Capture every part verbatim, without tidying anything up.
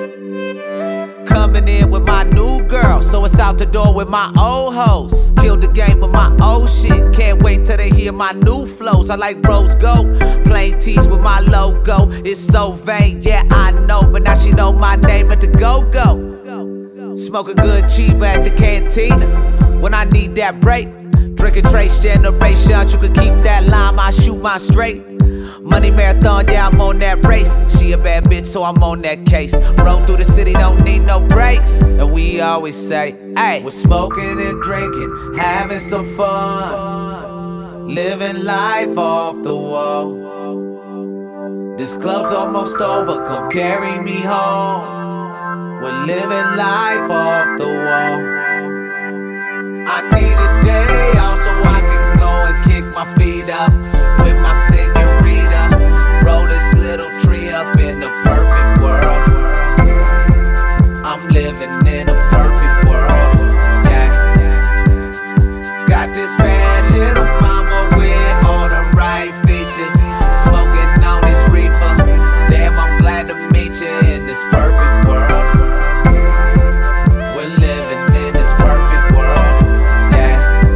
Coming in with my new girl, so it's out the door with my old hoes. Killed the game with my old shit, can't wait till they hear my new flows. I like rose gold, plain tees with my logo. It's so vain, yeah I know, but now she know my name at the go-go. Smoking good cheap at the cantina when I need that break. Drinking Trace Generations, you can keep that lime, I shoot mine straight. Money marathon, yeah, I'm on that race. She a bad bitch, so I'm on that case. Roll through the city, don't need no brakes. And we always say, hey, we're smoking and drinking, having some fun, living life off the wall. This club's almost over, come carry me home. We're living life off the wall. I need a day off so I can go and kick my feet up with my senorita. Roll this little tree up in the perfect world. I'm living in a perfect world, yeah. Got this bad little mama with all the right features, smoking on this reefer. Damn, I'm glad to meet you in this perfect world. We're living in this perfect world, yeah.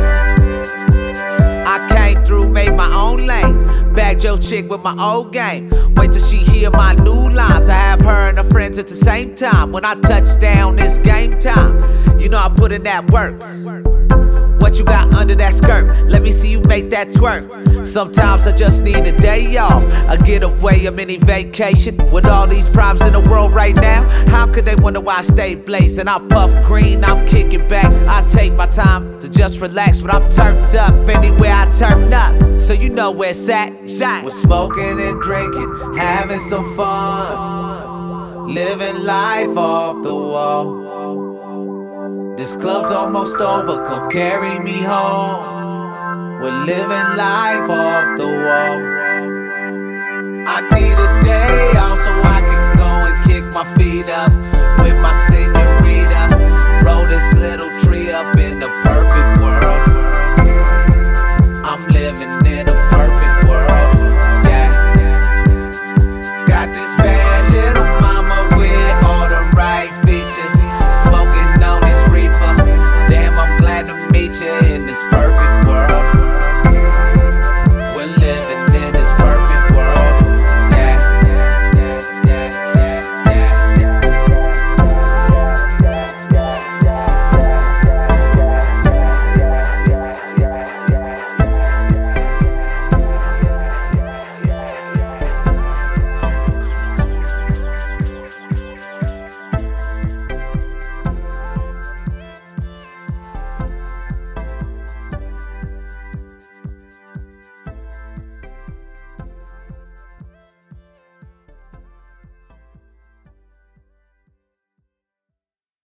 I came through, made my own lane. Bagged your chick with my old game. Wait till she hear my new lines. I have her and her friends at the same time. When I touch down, it's game time. You know I put in that work. What you got under that skirt? Let me see you make that twerk. Sometimes I just need a day off, a getaway, a mini vacation. With all these problems in the world right now, how could they wonder why I stay blazing? I puff green, I'm kicking back. I take my time to just relax, but I'm turned up anywhere I turn up. So you know where it's at. We're smoking and drinking, having some fun, living life off the wall. This club's almost over, come carry me home. We're living life off the wall. I need a day off so I can go and kick my feet up with my singer.